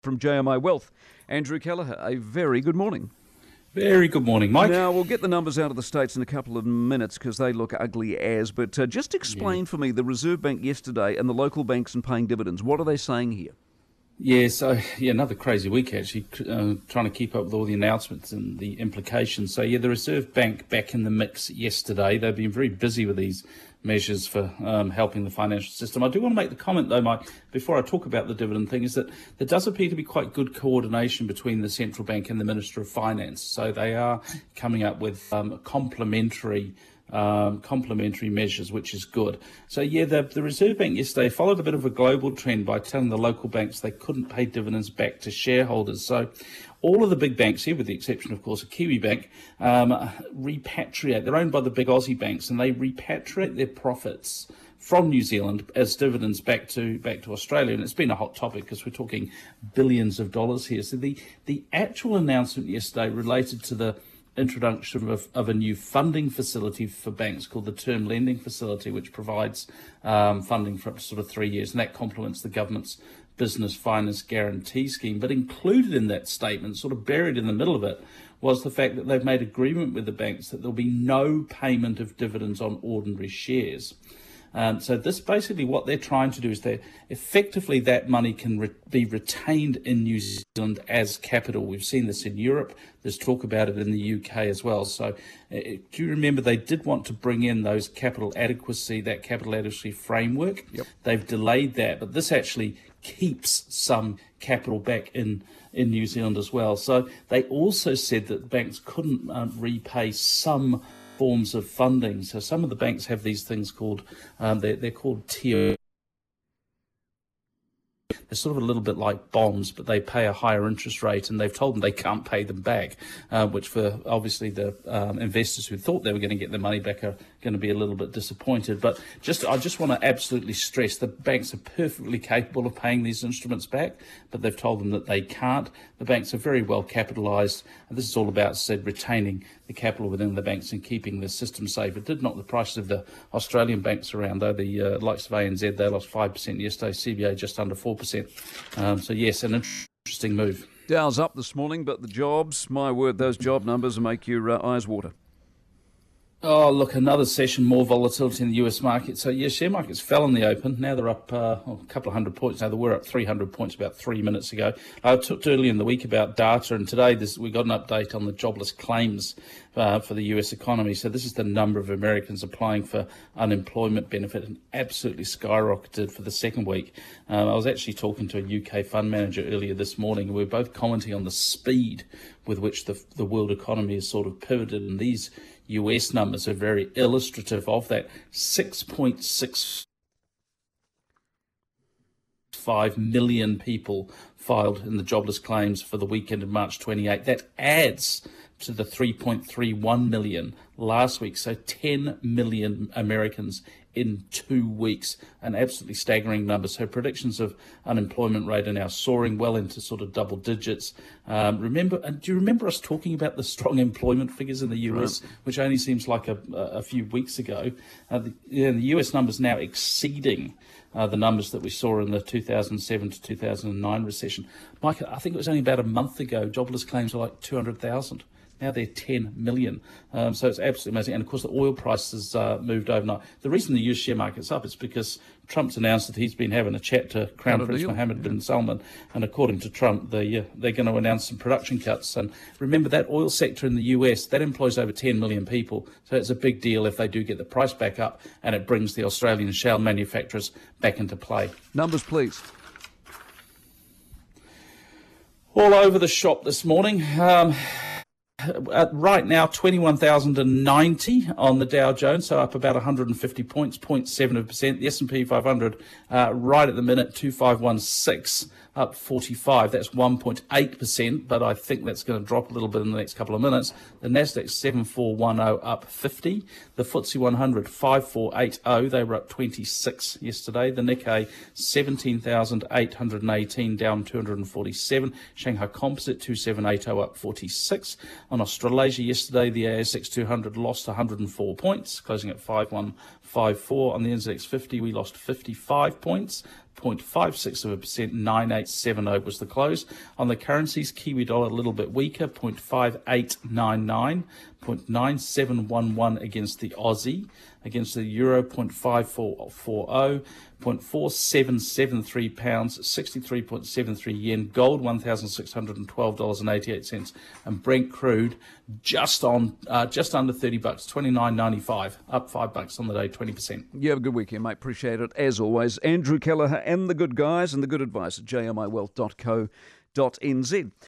From JMI Wealth, Andrew Kelleher, a very good morning. Very good morning, Mike. Now, we'll get the numbers out of the States in a couple of minutes because they look ugly as, but just explain for me the Reserve Bank yesterday and the local banks and paying dividends. What are they saying here? Another crazy week actually, trying to keep up with all the announcements and the implications. The Reserve Bank back in the mix yesterday. They've been very busy with these measures for helping the financial system. I do want to make the comment, though, Mike, before I talk about the dividend thing, is that there does appear to be quite good coordination between the central bank and the Minister of Finance. So they are coming up with complementary measures, which is good. The Reserve Bank yesterday followed a bit of a global trend by telling the local banks they couldn't pay dividends back to shareholders. So all of the big banks here, with the exception, of course, of Kiwibank, repatriate. They're owned by the big Aussie banks, and they repatriate their profits from New Zealand as dividends back to Australia. And it's been a hot topic because we're talking billions of dollars here. So the actual announcement yesterday related to the introduction of a new funding facility for banks called the Term Lending Facility, which provides funding for up to sort of 3 years, and that complements the government's Business Finance Guarantee Scheme. But included in that statement, sort of buried in the middle of it, was the fact that they've made agreement with the banks that there'll be no payment of dividends on ordinary shares. So this basically what they're trying to do is effectively that money can be retained in New Zealand as capital. We've seen this in Europe. There's talk about it in the UK as well. So do you remember they did want to bring in that capital adequacy framework? Yep. They've delayed that, but this actually keeps some capital back in New Zealand as well. So they also said that banks couldn't repay some forms of funding. So some of the banks have these things called, they're called tier. They're sort of a little bit like bonds, but they pay a higher interest rate, and they've told them they can't pay them back, which for obviously the investors who thought they were going to get their money back are going to be a little bit disappointed. But I just want to absolutely stress the banks are perfectly capable of paying these instruments back, but they've told them that they can't. The banks are very well capitalised, and this is all about retaining the capital within the banks and keeping the system safe. It did knock the prices of the Australian banks around, though. The likes of ANZ, they lost 5% yesterday, CBA just under 4%. Yes, an interesting move. Dow's up this morning, but the jobs, my word, those job numbers will make your eyes water. Oh, look, another session, more volatility in the US market. So, share markets fell in the open. Now they're up a couple of hundred points. Now they were up 300 points about 3 minutes ago. I talked earlier in the week about data, and today we got an update on the jobless claims for the US economy. So this is the number of Americans applying for unemployment benefit, and absolutely skyrocketed for the second week. I was actually talking to a UK fund manager earlier this morning, and we were both commenting on the speed with which the world economy has sort of pivoted, and these US numbers are very illustrative of that. 6.65 million people filed in the jobless claims for the weekend of March 28. That adds to the 3.31 million last week. So 10 million Americans in 2 weeks, an absolutely staggering number. So predictions of unemployment rate are now soaring well into sort of double digits. Do you remember us talking about the strong employment figures in the US, right, which only seems like a few weeks ago? The US numbers now exceeding the numbers that we saw in the 2007 to 2009 recession. Mike, I think it was only about a month ago, jobless claims were like 200,000. Now they're 10 million. So it's absolutely amazing. And of course, the oil prices moved overnight. The reason the US share market's up is because Trump's announced that he's been having a chat to Crown Prince Mohammed bin Salman. And according to Trump, they're going to announce some production cuts. And remember, that oil sector in the US, that employs over 10 million people. So it's a big deal if they do get the price back up, and it brings the Australian shale manufacturers back into play. Numbers, please. All over the shop this morning. Right now, 21,090 on the Dow Jones, so up about 150 points, 0.7%. The S&P 500 right at the minute, 2516, up 45. That's 1.8%, but I think that's going to drop a little bit in the next couple of minutes. The Nasdaq 7410 up 50. The FTSE 100 5480. They were up 26 yesterday. The Nikkei 17,818 down 247. Shanghai Composite 2780 up 46. On Australasia yesterday, the ASX 200 lost 104 points, closing at 5154. On the NZX 50, we lost 55 points. 0.56%, 9870 was the close. On the currencies, Kiwi dollar a little bit weaker, 0.5899, 0.9711 against the Aussie, against the Euro, 0.5440, 0.4773 pounds, 63.73 yen, gold $1,612.88, and Brent crude just under $30, $29.95, up $5 on the day, 20%. You have a good weekend, mate. Appreciate it as always. Andrew Kelleher and the good guys and the good advice at jmiwealth.co.nz.